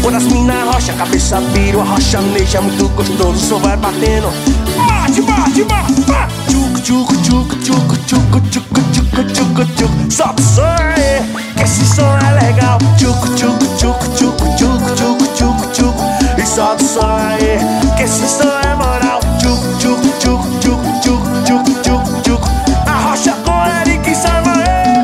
Quando as mina rocha, a cabeça vira, a rocha neja, muito gostoso, o som vai batendo. Bate, bate, bate, bate. Tchuc, tchuc, tchuc, tchuc, tchuc, tchuc, tchuc, tchuc, tchuc. Solta o som aí, que esse som é legal. Tchuc, tchuc, tchuc, tchuc, tchuc, tchuc, tchuc, tchuc. E solta o som aí, que esse som é moral. Tchuc, tchuc, tchuc, tchuc, tchuc, tchuc, tchuc, tchuc. A rocha com Eric Simon,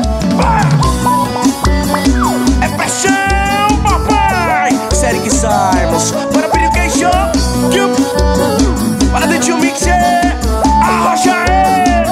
é paixão, papai. Eric Simons, bora pedir o que show. Bora dentir o mixer, a rocha é.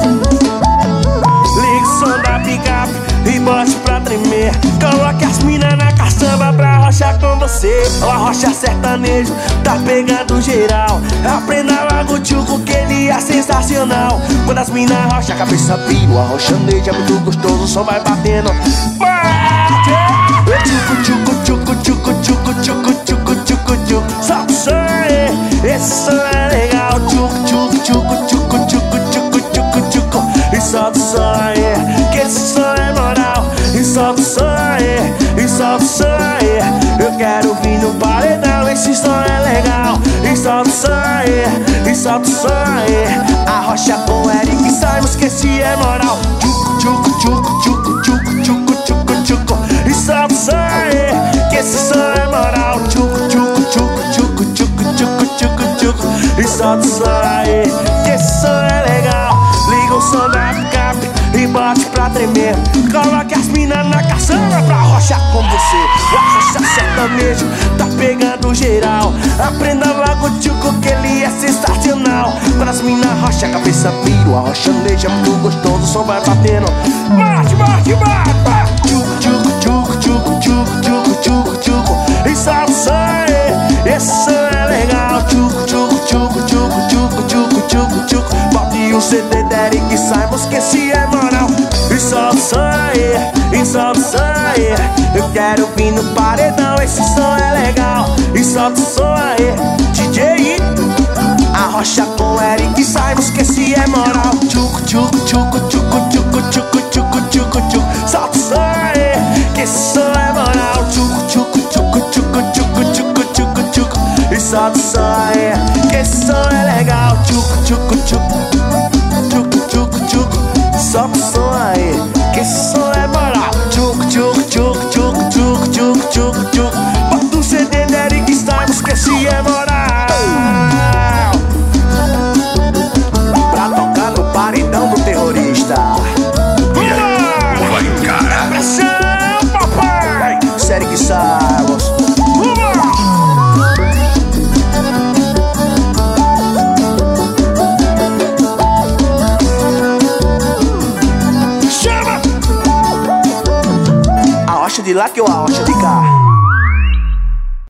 Liga o som da picape e bote pra tremer. Coloque as minas na caçamba pra rocha com você. O arrocha sertanejo tá pegando geral. Aprenda logo o tchuco que ele é sensacional. Quando as minas rocha, a cabeça pira, o arrochanejo é muito gostoso, o som vai batendo. Bate! Tchucu, tchucu, tchucu, tchucu, tchucu, tchucu, tchucu, tchucu, tchucu. Solta o som aí, esse som é legal. Tchucu, tchucu, tchucu, tchucu, tchucu, tchucu, tchucu, tchucu. E solta o som aí, que esse som é moral. E solta o som aí, e solta o som aí. Eu quero vir no paredão, esse som é legal. E solta o som aí, e solta o som aí. A rocha com Eric Simons, que esse é moral. Tchucu, tchucu, tchucu, tchucu, tchucu, tchucu, tchucu, tchucu. E solta o som aí, que esse som é moral. Tchucu, tchucu, tchucu, tchucu, tchucu, tchucu, tchucu, tchucu. E solta o som aí, que esse som é legal. Liga o som da picape e bote pra tremer. Coloque as minas na caçamba pra rocha com você. O arrocha sertanejo tá pegando geral. Aprenda logo o tchuco que ele é sensacional. Quando as minas rocha, a cabeça vira, o arrochanejo é muito gostoso, o som vai batendo. Bate, bate, bate, bate. Tchuco, tchuco, tchuco, tchuco, tchuco, tchuco, tchuco, tchuco. E solta o som aí, esse som é legal. Tchuco, tchuco, tchuco, tchuco, tchuco, tchuco, tchuco, tchuco. Bote o CD da Eric Simons, que esse é moral. E solta o som aí, e solta o som aí. Eu quero vir no paredão, esse som é legal. E solta o som aí, DJ a rocha com Eric Simons, que esse é moral. Tchucu, tchucu, tchucu, tchucu, tchucu, tchucu, tchucu, tchucu, tchucu. Solta o som aí, que esse som é moral. Tchucu, tchucu, tchucu, tchucu, tchucu, tchucu, tchucu, tchucu. E solta o som aí, que esse som é legal. Tchucu, tchucu, tchucu, tchucu, tchucu, tchucu. Solta o som aí, que esse som é moral. Tchucu, tchucu, tchucu, tchucu, tchucu, tchucu, tchucu, tchucu. Bota o CD da Eric Simons, que esse é moral. Pra tocar no paredão do terrorista. Vai, cara. Pressão, papai. Eric Simons. Chama! A rocha de lá que eu a rocha de cá.